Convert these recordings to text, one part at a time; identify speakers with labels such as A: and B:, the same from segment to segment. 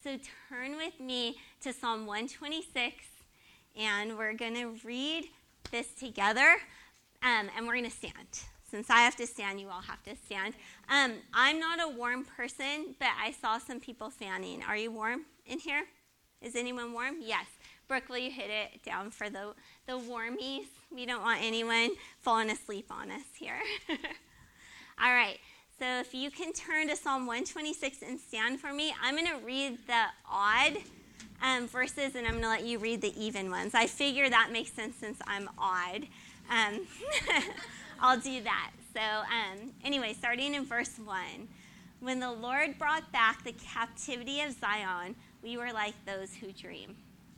A: So turn with me to Psalm 126, and we're going to read this together, and we're going to stand. Since I have to stand, you all have to stand. I'm not a warm person, but I saw some people fanning. Are you warm in here? Is anyone warm? Yes. Brooke, will you hit it down for the warmies? We don't want anyone falling asleep on us here. All right. So if you can turn to Psalm 126 and stand for me, I'm going to read the odd verses, and I'm going to let you read the even ones. I figure that makes sense since I'm odd. I'll do that. So anyway, starting in verse 1. When the Lord brought back the captivity of Zion, we were like those who dream.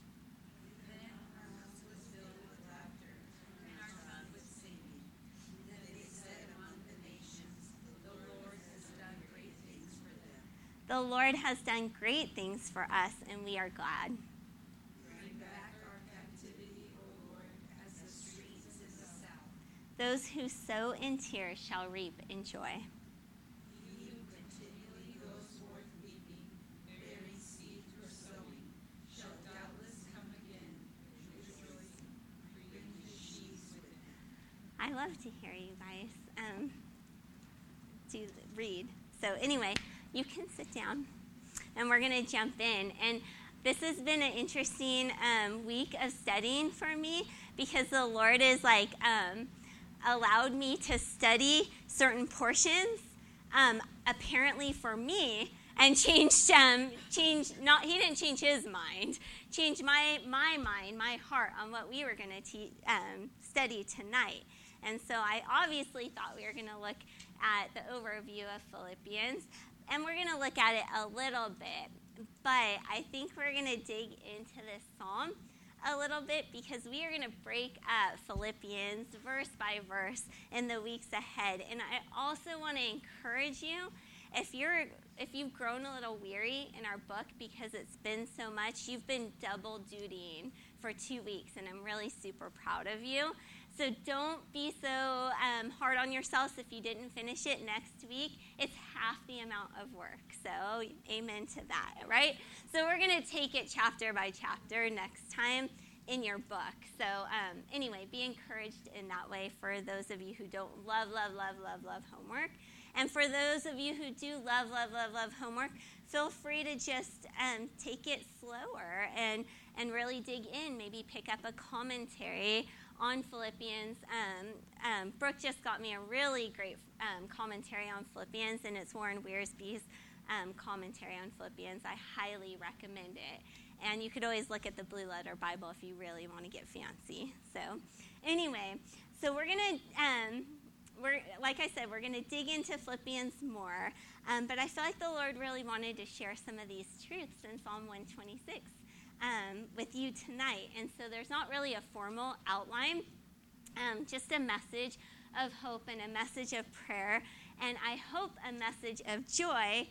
A: The Lord has done great things for us, and we are glad.
B: Bring back our captivity, O Lord, as the streams in the south.
A: Those who sow in tears shall reap in joy.
B: He who continually goes forth weeping, bearing seed for sowing, shall doubtless come again, rejoicing, bringing his sheaves with him.
A: I love to hear you guys read. So anyway, you can sit down, and we're going to jump in. And this has been an interesting week of studying for me because the Lord has allowed me to study certain portions, apparently for me, and he didn't change his mind, changed my mind, my heart on what we were going to study tonight. And so I obviously thought we were going to look at the overview of Philippians, and we're going to look at it a little bit, but I think we're going to dig into this psalm a little bit because we are going to break up Philippians verse by verse in the weeks ahead. And I also want to encourage you, if you've grown a little weary in our book because it's been so much, you've been double dutying for 2 weeks, and I'm really super proud of you. So don't be so hard on yourselves if you didn't finish it next week. It's half the amount of work. So amen to that, right? So we're going to take it chapter by chapter next time in your book. So anyway, be encouraged in that way for those of you who don't love homework. And for those of you who do love homework, feel free to just take it slower and really dig in. Maybe pick up a commentary on Philippians. Brooke just got me a really great commentary on Philippians, and it's Warren Wiersbe's commentary on Philippians. I highly recommend it. And you could always look at the Blue Letter Bible if you really want to get fancy. So anyway, so we're going to, like I said, we're going to dig into Philippians more. But I feel like the Lord really wanted to share some of these truths in Psalm 126. With you tonight. And so there's not really a formal outline, just a message of hope and a message of prayer, and I hope a message of joy.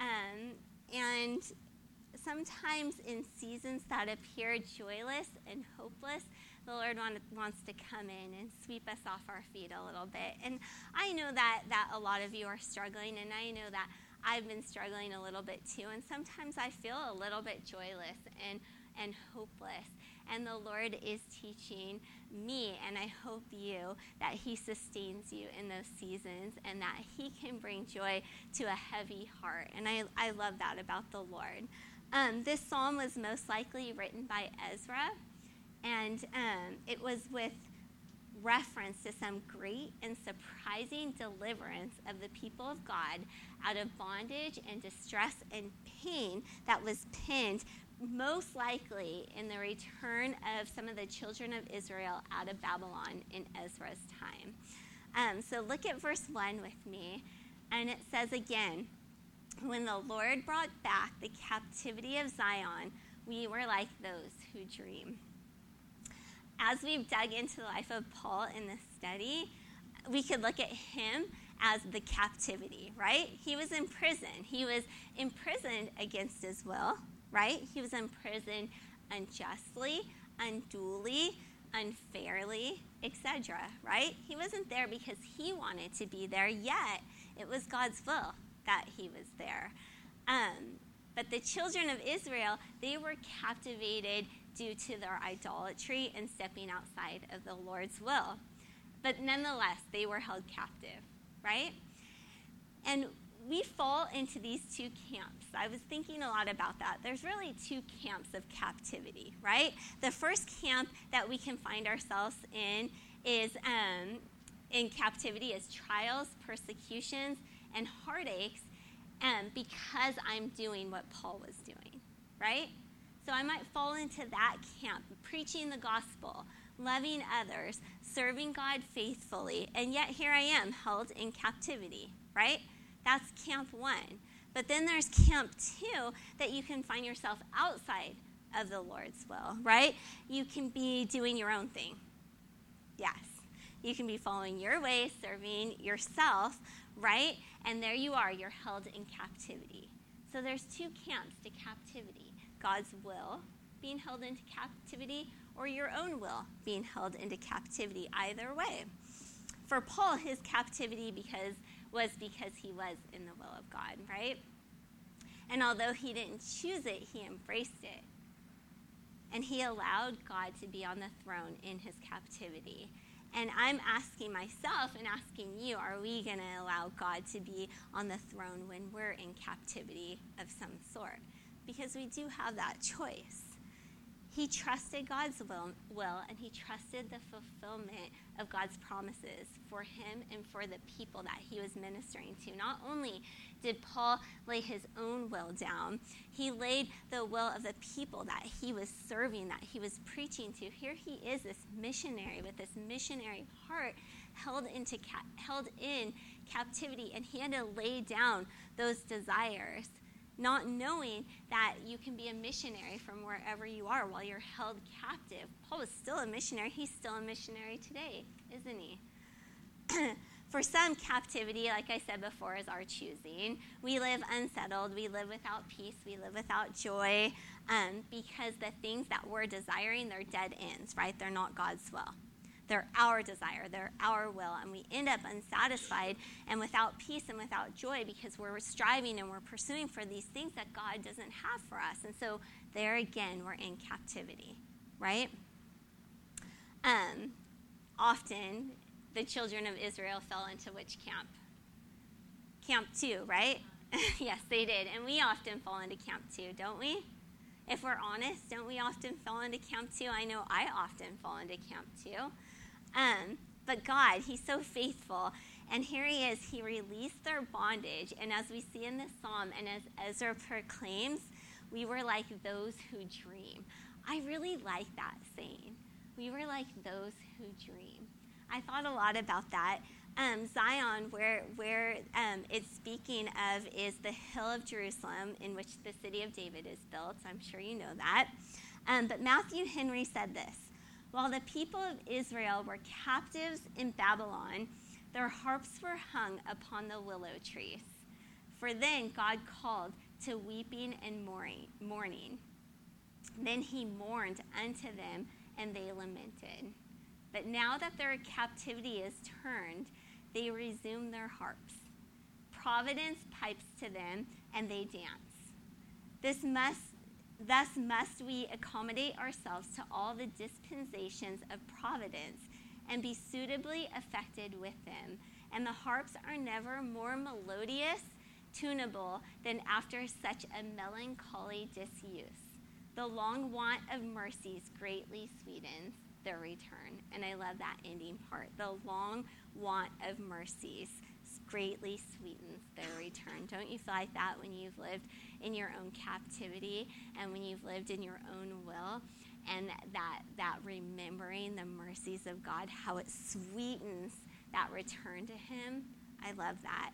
A: And sometimes in seasons that appear joyless and hopeless, the Lord wants to come in and sweep us off our feet a little bit. And I know that a lot of you are struggling, and I know that I've been struggling a little bit too, and sometimes I feel a little bit joyless and hopeless. And the Lord is teaching me, and I hope you, that he sustains you in those seasons and that he can bring joy to a heavy heart. And I love that about the Lord. This psalm was most likely written by Ezra, and it was with reference to some great and surprising deliverance of the people of God out of bondage and distress and pain that was pinned most likely in the return of some of the children of Israel out of Babylon in Ezra's time. So look at verse 1 with me, and it says again, when the Lord brought back the captivity of Zion, we were like those who dream. As we've dug into the life of Paul in this study, we could look at him as the captivity, right? He was in prison. He was imprisoned against his will, right? He was imprisoned unjustly, unduly, unfairly, etc., right? He wasn't there because he wanted to be there, yet it was God's will that he was there. But the children of Israel, they were captivated due to their idolatry and stepping outside of the Lord's will. But nonetheless, they were held captive, right? And we fall into these two camps. I was thinking a lot about that. There's really two camps of captivity, right? The first camp that we can find ourselves in is in captivity is trials, persecutions, and heartaches because I'm doing what Paul was doing, right? So I might fall into that camp, preaching the gospel, loving others, serving God faithfully, and yet here I am held in captivity, right? That's camp one. But then there's camp two, that you can find yourself outside of the Lord's will, right? You can be doing your own thing. Yes. You can be following your way, serving yourself, right? And there you are, you're held in captivity. So there's two camps to captivity. God's will being held into captivity, or your own will being held into captivity. Either way. For Paul, his captivity was because he was in the will of God, right? And although he didn't choose it, he embraced it. And he allowed God to be on the throne in his captivity. And I'm asking myself and asking you, are we going to allow God to be on the throne when we're in captivity of some sort? Because we do have that choice. He trusted God's will, and he trusted the fulfillment of God's promises for him and for the people that he was ministering to. Not only did Paul lay his own will down, he laid the will of the people that he was serving, that he was preaching to. Here he is, this missionary with this missionary heart held in captivity, and he had to lay down those desires, not knowing that you can be a missionary from wherever you are while you're held captive. Paul was still a missionary. He's still a missionary today, isn't he? For some, captivity, like I said before, is our choosing. We live unsettled. We live without peace. We live without joy because the things that we're desiring, they're dead ends, right? They're not God's will. They're our desire. They're our will. And we end up unsatisfied and without peace and without joy because we're striving and we're pursuing for these things that God doesn't have for us. And so there again, we're in captivity, right? Often, the children of Israel fell into which camp? Camp 2, right? Yes, they did. And we often fall into camp 2, don't we? If we're honest, don't we often fall into camp 2? I know I often fall into camp 2. But God, he's so faithful. And here he is. He released their bondage. And as we see in this psalm, and as Ezra proclaims, we were like those who dream. I really like that saying. We were like those who dream. I thought a lot about that. Zion, where it's speaking of, is the hill of Jerusalem in which the city of David is built. I'm sure you know that. But Matthew Henry said this: while the people of Israel were captives in Babylon, their harps were hung upon the willow trees. For then God called to weeping and mourning. Then he mourned unto them, and they lamented. But now that their captivity is turned, they resume their harps. Providence pipes to them, and they dance. Thus must we accommodate ourselves to all the dispensations of providence and be suitably affected with them. And the harps are never more melodious, tunable, than after such a melancholy disuse. The long want of mercies greatly sweetens their return. And I love that ending part. The long want of mercies greatly sweetens their return. Don't you feel like that when you've lived in your own captivity and when you've lived in your own will, and that remembering the mercies of God, how it sweetens that return to him? I love that.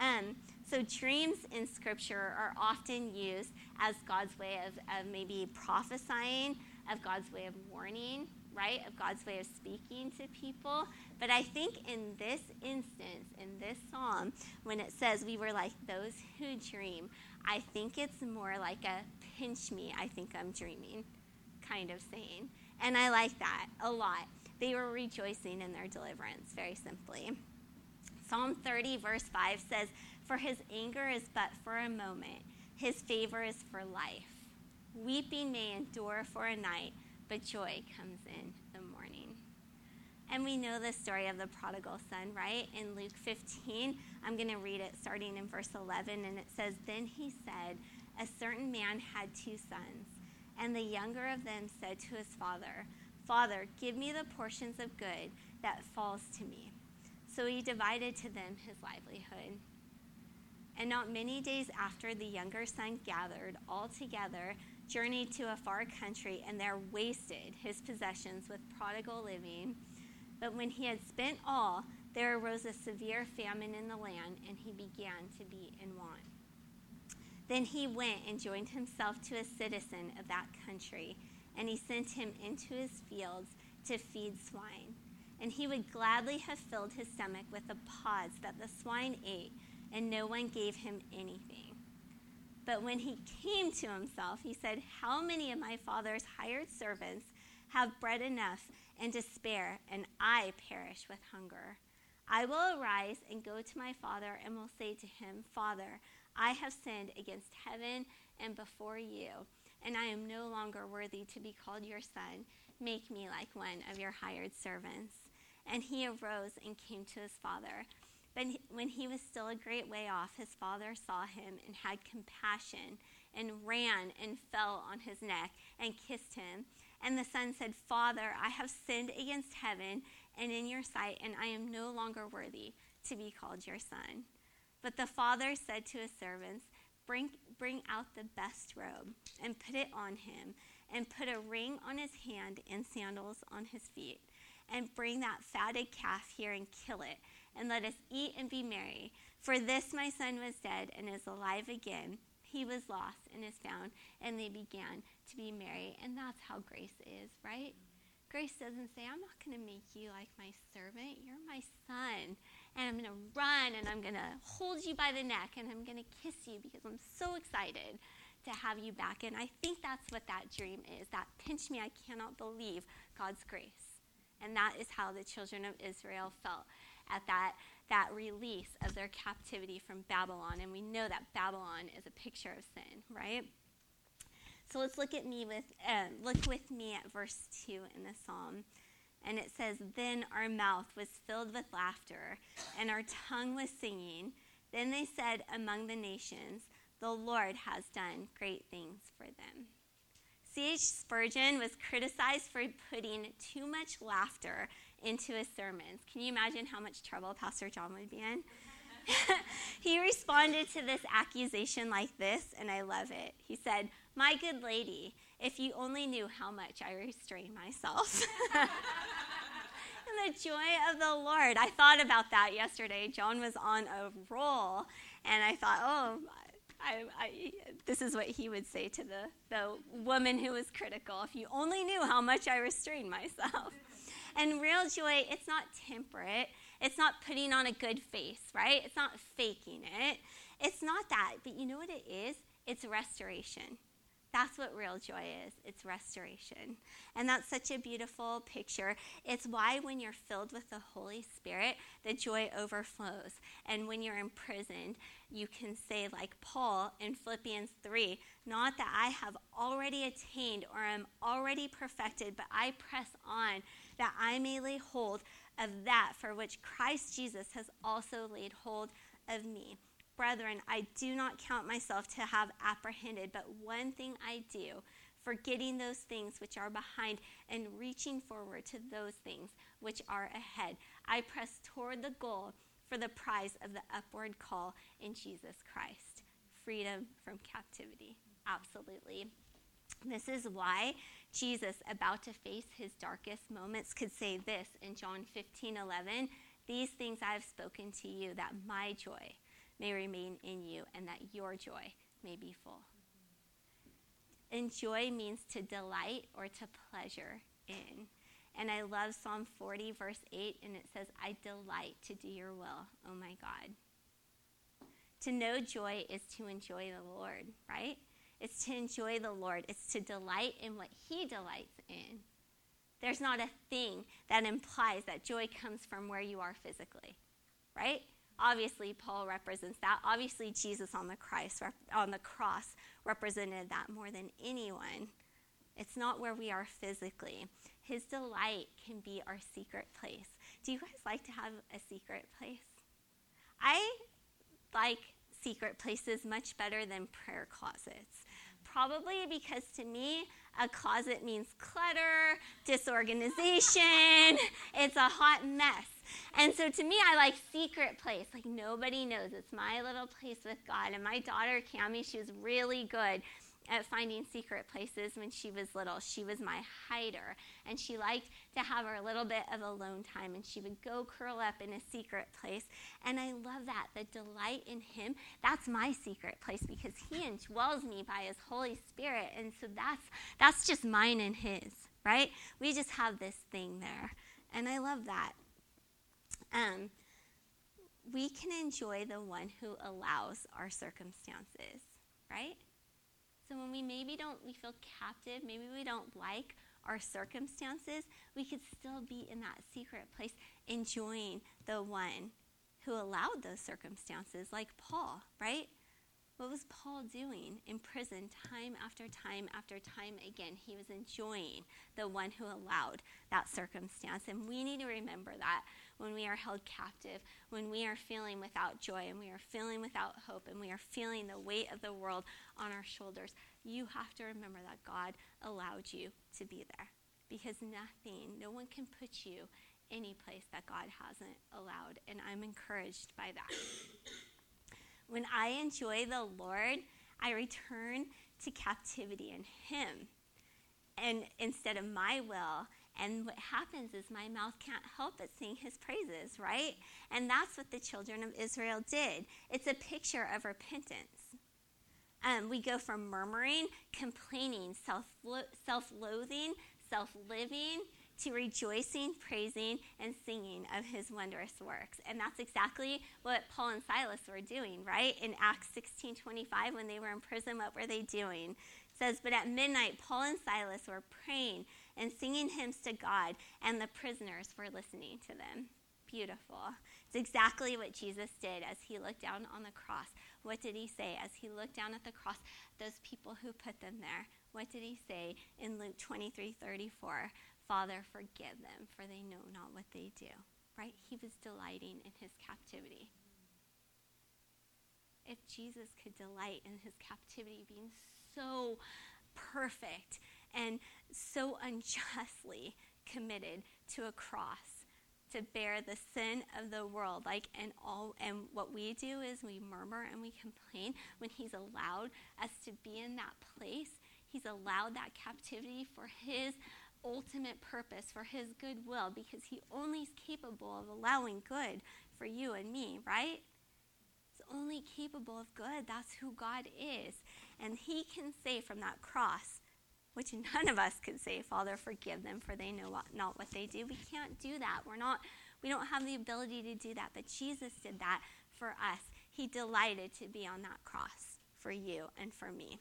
A: So dreams in Scripture are often used as God's way of maybe prophesying, of God's way of warning, right? Of God's way of speaking to people. But I think in this instance, in this psalm, when it says we were like those who dream, I think it's more like a pinch me, I think I'm dreaming kind of saying. And I like that a lot. They were rejoicing in their deliverance, very simply. Psalm 30, verse 5 says, "For his anger is but for a moment. His favor is for life. Weeping may endure for a night, but joy comes in the morning. And we know the story of the prodigal son, right? In Luke 15, I'm going to read it starting in verse 11, and it says, "Then he said, a certain man had 2 sons, and the younger of them said to his father, 'Father, give me the portions of good that falls to me.' So he divided to them his livelihood. And not many days after, the younger son gathered all together, journeyed to a far country, and there wasted his possessions with prodigal living. But when he had spent all, there arose a severe famine in the land, and he began to be in want. Then he went and joined himself to a citizen of that country, and he sent him into his fields to feed swine. And he would gladly have filled his stomach with the pods that the swine ate, and no one gave him anything. But when he came to himself, he said, 'How many of my father's hired servants have bread enough and to spare, and I perish with hunger? I will arise and go to my father, and will say to him, Father, I have sinned against heaven and before you, and I am no longer worthy to be called your son. Make me like one of your hired servants.' And he arose and came to his father. But when he was still a great way off, his father saw him and had compassion, and ran and fell on his neck and kissed him. And the son said, 'Father, I have sinned against heaven and in your sight, and I am no longer worthy to be called your son.' But the father said to his servants, 'Bring out the best robe and put it on him, and put a ring on his hand and sandals on his feet. And bring that fatted calf here and kill it, and let us eat and be merry. For this my son was dead and is alive again. He was lost and is found.' And they began to be merry." And that's how grace is, right? Grace doesn't say, "I'm not going to make you like my servant. You're my son. And I'm going to run, and I'm going to hold you by the neck, and I'm going to kiss you because I'm so excited to have you back." And I think that's what that dream is. That pinch me, I cannot believe God's grace. And that is how the children of Israel felt at that release of their captivity from Babylon. And we know that Babylon is a picture of sin, right? So let's look with me at verse 2 in the psalm. And it says, "Then our mouth was filled with laughter, and our tongue was singing. Then they said among the nations, the Lord has done great things for them." C.H. Spurgeon was criticized for putting too much laughter into his sermons. Can you imagine how much trouble Pastor John would be in? He responded to this accusation like this, and I love it. He said, "My good lady, if you only knew how much I restrain myself." And the joy of the Lord. I thought about that yesterday. John was on a roll, and I thought, this is what he would say to the woman who was critical. "If you only knew how much I restrain myself." And real joy, it's not temperate. It's not putting on a good face, right? It's not faking it. It's not that. But you know what it is? It's restoration. That's what real joy is. It's restoration. And that's such a beautiful picture. It's why when you're filled with the Holy Spirit, the joy overflows. And when you're imprisoned, you can say like Paul in Philippians 3, "Not that I have already attained or am already perfected, but I press on that I may lay hold of that for which Christ Jesus has also laid hold of me. Brethren, I do not count myself to have apprehended, but one thing I do, forgetting those things which are behind and reaching forward to those things which are ahead. I press toward the goal for the prize of the upward call in Jesus Christ." Freedom from captivity. Absolutely. This is why Jesus, about to face his darkest moments, could say this in John 15:11, "These things I have spoken to you, that my joy may remain in you, and that your joy may be full." And joy means to delight or to pleasure in. And I love Psalm 40, verse 8, and it says, "I delight to do your will, oh my God." To know joy is to enjoy the Lord, right? It's to enjoy the Lord. It's to delight in what he delights in. There's not a thing that implies that joy comes from where you are physically, right? Obviously, Paul represents that. Obviously, Jesus on the cross represented that more than anyone. It's not where we are physically. His delight can be our secret place. Do you guys like to have a secret place? I like secret places much better than prayer closets. Probably because to me, a closet means clutter, disorganization. It's a hot mess. And so to me, I like secret place. Like nobody knows. It's my little place with God. And my daughter, Cammie, she was really good at finding secret places when she was little. She was my hider. And she liked to have her little bit of alone time. And she would go curl up in a secret place. And I love that. The delight in him, that's my secret place because he indwells me by his Holy Spirit. And so that's just mine and his, right? We just have this thing there. And I love that. We can enjoy the one who allows our circumstances, right? So when we feel captive, maybe we don't like our circumstances, we could still be in that secret place enjoying the one who allowed those circumstances, like Paul, right? What was Paul doing in prison time after time after time again? He was enjoying the one who allowed that circumstance. And we need to remember that when we are held captive, when we are feeling without joy and we are feeling without hope and we are feeling the weight of the world on our shoulders, you have to remember that God allowed you to be there. Because no one can put you any place that God hasn't allowed. And I'm encouraged by that. When I enjoy the Lord, I return to captivity in him. And instead of my will, and what happens is my mouth can't help but sing his praises, right? And that's what the children of Israel did. It's a picture of repentance. We go from murmuring, complaining, self-loathing, self-living, to rejoicing, praising, and singing of his wondrous works. And that's exactly what Paul and Silas were doing, right? In Acts 16:25, when they were in prison, what were they doing? It says, but at midnight, Paul and Silas were praying and singing hymns to God, and the prisoners were listening to them. Beautiful. It's exactly what Jesus did as he looked down on the cross. What did he say as he looked down at the cross? Those people who put them there. What did he say in Luke 23:34? Father, forgive them, for they know not what they do. Right? He was delighting in his captivity. If Jesus could delight in his captivity being so perfect and so unjustly committed to a cross to bear the sin of the world, and what we do is we murmur and we complain. When he's allowed us to be in that place, he's allowed that captivity for his ultimate purpose, for his goodwill, because he only is capable of allowing good for you and me, right? He's only capable of good. That's who God is. And he can say from that cross, which none of us could say, Father, forgive them, for they know not what they do. We can't do that. We don't have the ability to do that. But Jesus did that for us. He delighted to be on that cross for you and for me.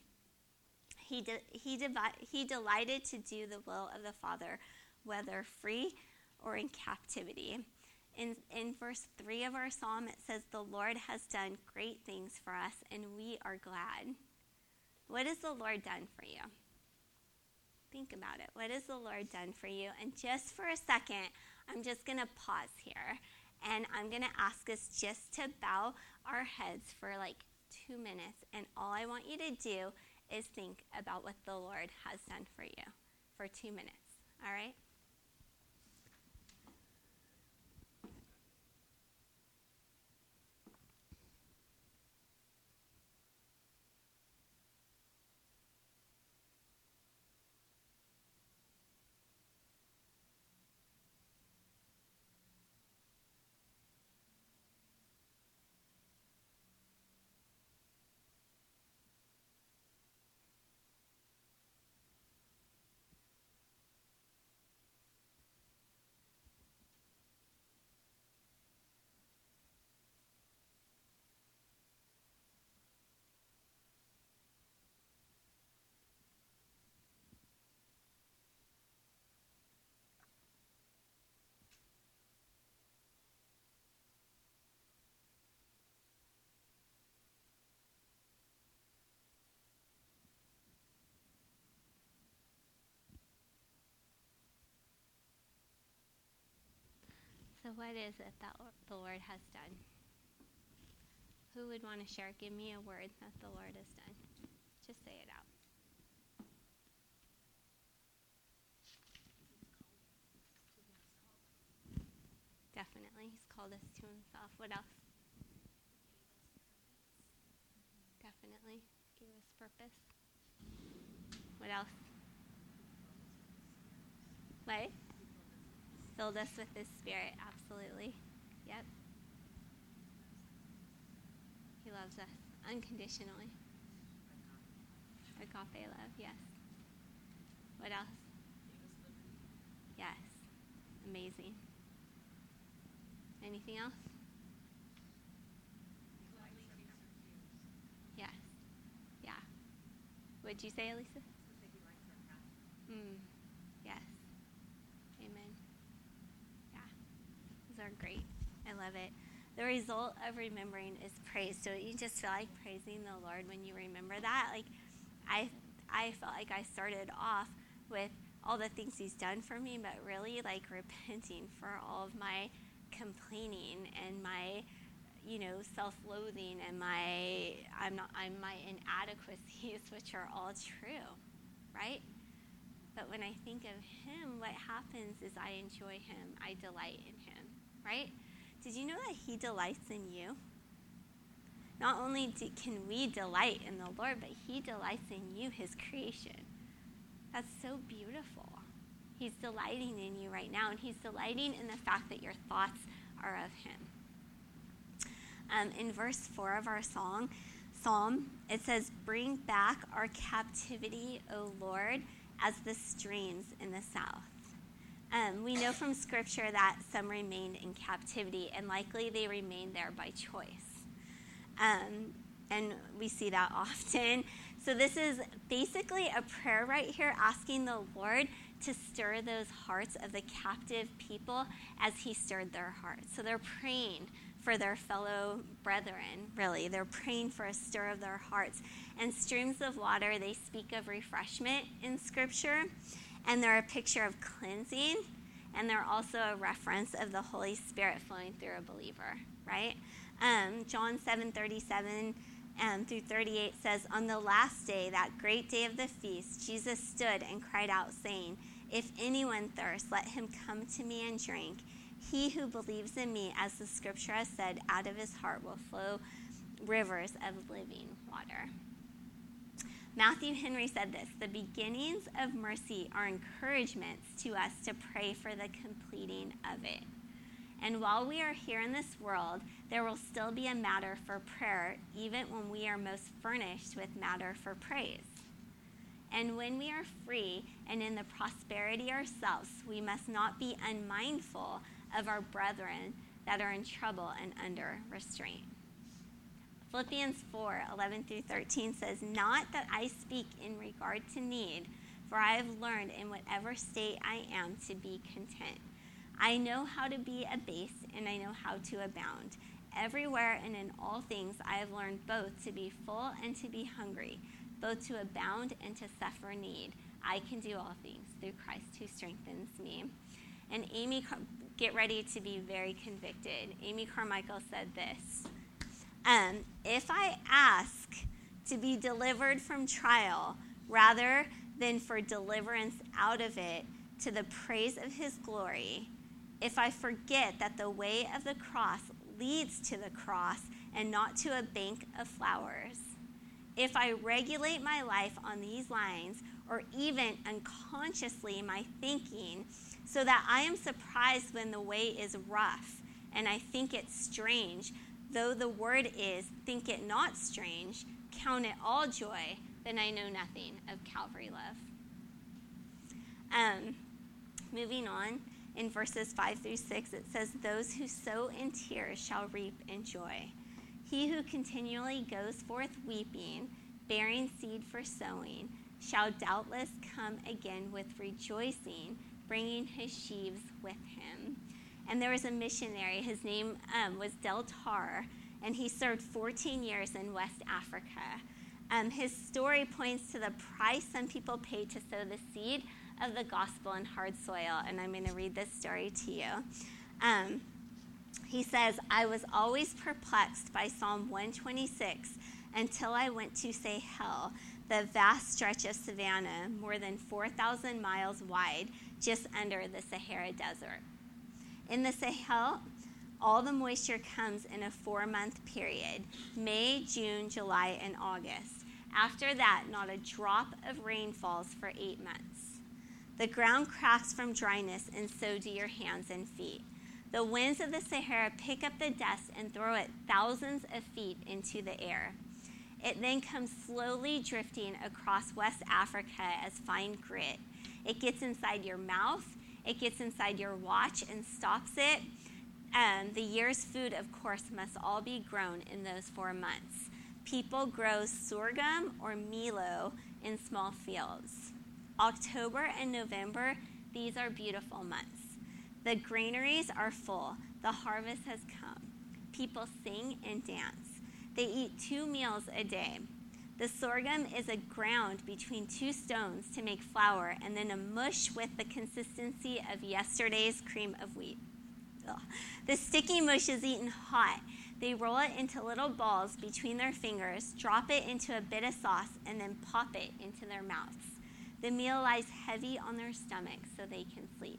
A: He delighted to do the will of the Father, whether free or in captivity. In verse 3 of our psalm, it says, the Lord has done great things for us, and we are glad. What has the Lord done for you? Think about it. What has the Lord done for you? And just for a second, I'm just going to pause here, and I'm going to ask us just to bow our heads for 2 minutes, and all I want you to do is think about what the Lord has done for you for 2 minutes, all right? So what is it that the Lord has done? Who would want to share? Give me a word that the Lord has done. Just say it out. Definitely. He's called us to himself. What else? Definitely. Gave us purpose. What else? What? Filled us with his Spirit. Absolutely. Yep. He loves us unconditionally. Agape love, yes. What else? Yes. Amazing. Anything else? Yes. Yeah. What'd you say, Elisa? Yes. Amen. Yeah. Those are great. I love it. The result of remembering is praise. So you just feel like praising the Lord when you remember that. Like I felt like I started off with all the things he's done for me, but really like repenting for all of my complaining and my, self-loathing and my inadequacies, which are all true, right? But when I think of him, what happens is I enjoy him. I delight in him, right? Did you know that he delights in you? Not only can we delight in the Lord, but he delights in you, his creation. That's so beautiful. He's delighting in you right now, and he's delighting in the fact that your thoughts are of him. In verse 4 of our psalm, it says, "Bring back our captivity, O Lord, as the streams in the south." We know from Scripture that some remained in captivity, and likely they remained there by choice. And we see that often. So this is basically a prayer right here asking the Lord to stir those hearts of the captive people as he stirred their hearts. So they're praying for their fellow brethren, really. They're praying for a stir of their hearts. And streams of water, they speak of refreshment in Scripture, and they're a picture of cleansing, and they're also a reference of the Holy Spirit flowing through a believer, right? John 7:37 through 38 says, "On the last day, that great day of the feast, Jesus stood and cried out, saying, 'If anyone thirsts, let him come to me and drink. He who believes in me, as the Scripture has said, out of his heart will flow rivers of living water.'" Matthew Henry said this, "The beginnings of mercy are encouragements to us to pray for the completing of it. And while we are here in this world, there will still be a matter for prayer, even when we are most furnished with matter for praise. And when we are free and in the prosperity ourselves, we must not be unmindful of our brethren that are in trouble and under restraint." Philippians 4:11 through 13 says, "Not that I speak in regard to need, for I have learned in whatever state I am to be content. I know how to be abased, and I know how to abound. Everywhere and in all things I have learned both to be full and to be hungry, both to abound and to suffer need. I can do all things through Christ who strengthens me." And get ready to be very convicted. Amy Carmichael said this, "If I ask to be delivered from trial rather than for deliverance out of it to the praise of his glory, if I forget that the way of the cross leads to the cross and not to a bank of flowers, if I regulate my life on these lines, or even unconsciously my thinking, so that I am surprised when the way is rough and I think it strange, though the word is, think it not strange, count it all joy, then I know nothing of Calvary love." Moving on, in verses 5 through 6, it says, "Those who sow in tears shall reap in joy. He who continually goes forth weeping, bearing seed for sowing, shall doubtless come again with rejoicing, bringing his sheaves with him." And there was a missionary, his name was Del Tar, and he served 14 years in West Africa. His story points to the price some people paid to sow the seed of the gospel in hard soil, and I'm going to read this story to you. He says, I was always perplexed by Psalm 126 until I went to Sahel, the vast stretch of savanna, more than 4,000 miles wide, just under the Sahara Desert. In the Sahel, all the moisture comes in a 4-month period, May, June, July, and August. After that, not a drop of rain falls for 8 months. The ground cracks from dryness, and so do your hands and feet. The winds of the Sahara pick up the dust and throw it thousands of feet into the air. It then comes slowly drifting across West Africa as fine grit. It gets inside your mouth, it gets inside your watch and stops it. The year's food, of course, must all be grown in those 4 months. People grow sorghum or milo in small fields. October and November, these are beautiful months. The granaries are full. The harvest has come. People sing and dance. They eat 2 meals a day. The sorghum is ground between 2 stones to make flour, and then a mush with the consistency of yesterday's cream of wheat. Ugh. The sticky mush is eaten hot. They roll it into little balls between their fingers, drop it into a bit of sauce, and then pop it into their mouths. The meal lies heavy on their stomachs so they can sleep.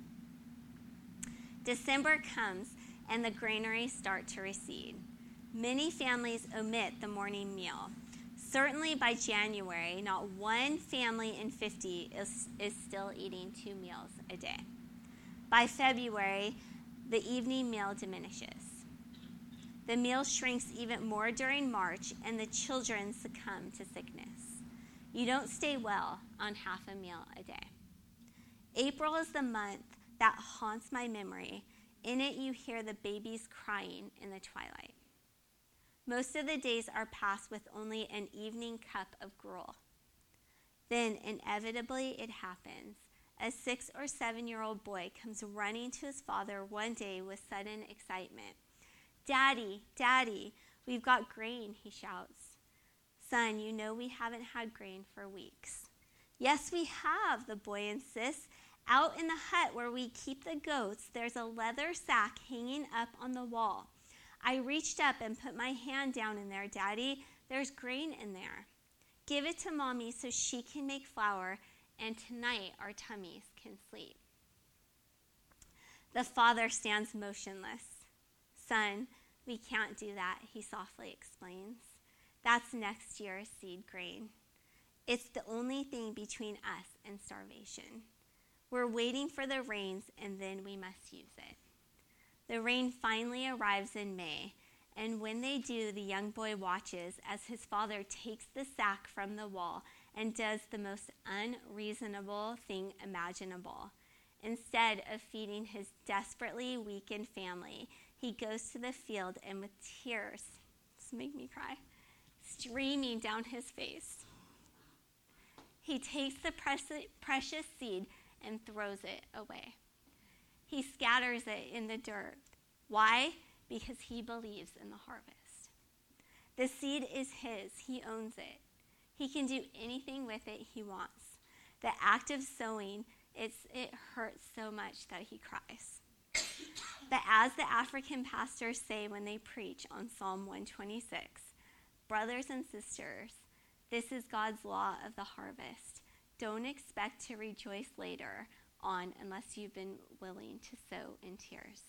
A: December comes, and the granaries start to recede. Many families omit the morning meal. Certainly by January, not one family in 50 is still eating 2 meals a day. By February, the evening meal diminishes. The meal shrinks even more during March, and the children succumb to sickness. You don't stay well on half a meal a day. April is the month that haunts my memory. In it, you hear the babies crying in the twilight. Most of the days are passed with only an evening cup of gruel. Then, inevitably, it happens. A 6 or 7-year-old boy comes running to his father one day with sudden excitement. "Daddy, Daddy, we've got grain," he shouts. "Son, you know we haven't had grain for weeks." "Yes, we have," the boy insists. "Out in the hut where we keep the goats, there's a leather sack hanging up on the wall. I reached up and put my hand down in there, Daddy. There's grain in there. Give it to Mommy so she can make flour, and tonight our tummies can sleep." The father stands motionless. "Son, we can't do that," he softly explains. "That's next year's seed grain. It's the only thing between us and starvation. We're waiting for the rains, and then we must use it." The rain finally arrives in May, and when they do, the young boy watches as his father takes the sack from the wall and does the most unreasonable thing imaginable. Instead of feeding his desperately weakened family, he goes to the field and with tears, this make me cry, streaming down his face, he takes the precious seed and throws it away. He scatters it in the dirt. Why? Because he believes in the harvest. The seed is his. He owns it. He can do anything with it he wants. The act of sowing, it hurts so much that he cries. But as the African pastors say when they preach on Psalm 126, brothers and sisters, this is God's law of the harvest. Don't expect to rejoice later on unless you've been willing to sow in tears.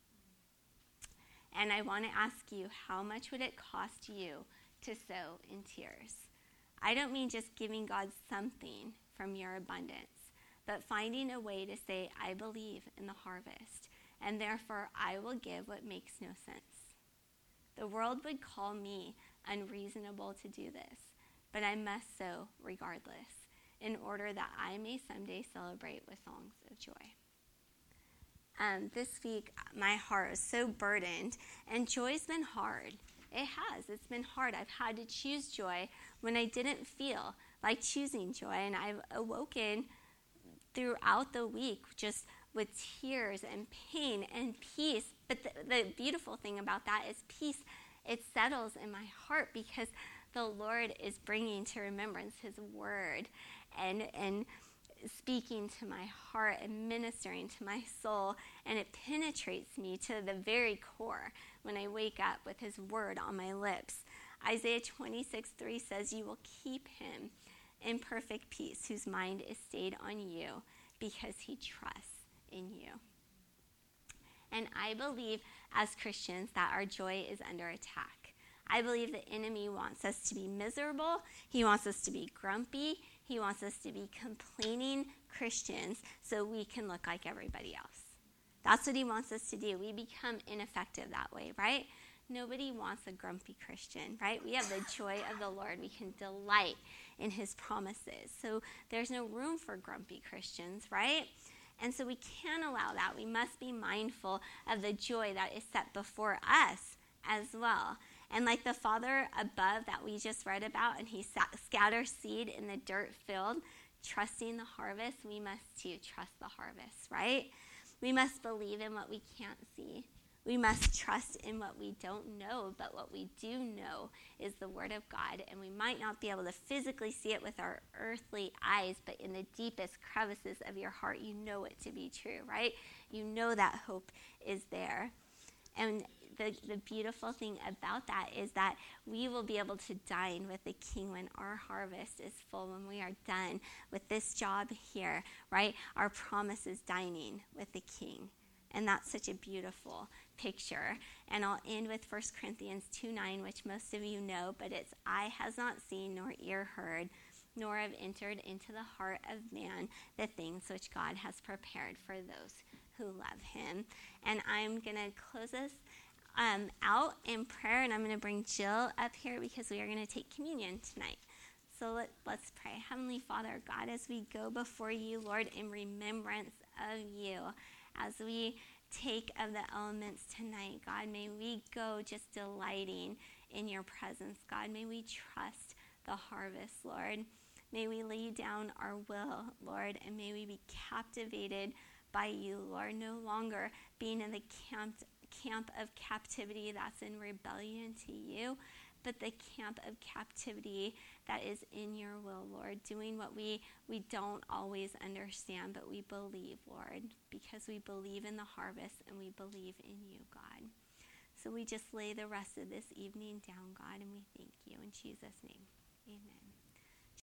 A: And I want to ask you, how much would it cost you to sow in tears? I don't mean just giving God something from your abundance, but finding a way to say, I believe in the harvest, and therefore I will give what makes no sense. The world would call me unreasonable to do this, but I must sow regardless, in order that I may someday celebrate with songs of joy. This week, my heart is so burdened, and joy's been hard. It has. It's been hard. I've had to choose joy when I didn't feel like choosing joy, and I've awoken throughout the week just with tears and pain and peace. But the beautiful thing about that is peace. It settles in my heart because the Lord is bringing to remembrance his word and speaking to my heart and ministering to my soul, and it penetrates me to the very core when I wake up with his word on my lips. Isaiah 26:3 says, "You will keep him in perfect peace, whose mind is stayed on you, because he trusts in you." And I believe as Christians that our joy is under attack. I believe the enemy wants us to be miserable. He wants us to be grumpy. He wants us to be complaining Christians so we can look like everybody else. That's what he wants us to do. We become ineffective that way, right? Nobody wants a grumpy Christian, right? We have the joy of the Lord. We can delight in his promises. So there's no room for grumpy Christians, right? And so we can't allow that. We must be mindful of the joy that is set before us as well. And like the Father above that we just read about, and he scatters seed in the dirt field, trusting the harvest, we must too trust the harvest, right? We must believe in what we can't see. We must trust in what we don't know, but what we do know is the Word of God, and we might not be able to physically see it with our earthly eyes, but in the deepest crevices of your heart, you know it to be true, right? You know that hope is there. And the beautiful thing about that is that we will be able to dine with the King when our harvest is full, when we are done with this job here, right? Our promise is dining with the King. And that's such a beautiful picture. And I'll end with 1 Corinthians 2:9, which most of you know, but it's, "Eye has not seen nor ear heard, nor have entered into the heart of man the things which God has prepared for those who love him." And I'm going to close us out in prayer, and I'm going to bring Jill up here because we are going to take communion tonight. So let's pray. Heavenly Father, God, as we go before you, Lord, in remembrance of you, as we take of the elements tonight, God, may we go just delighting in your presence. God, may we trust the harvest, Lord. May we lay down our will, Lord, and may we be captivated by you, Lord, no longer being in the camp of captivity that's in rebellion to you, but the camp of captivity that is in your will, Lord, doing what we don't always understand, but we believe, Lord, because we believe in the harvest and we believe in you, God. So we just lay the rest of this evening down, God, and we thank you in Jesus' name. Amen.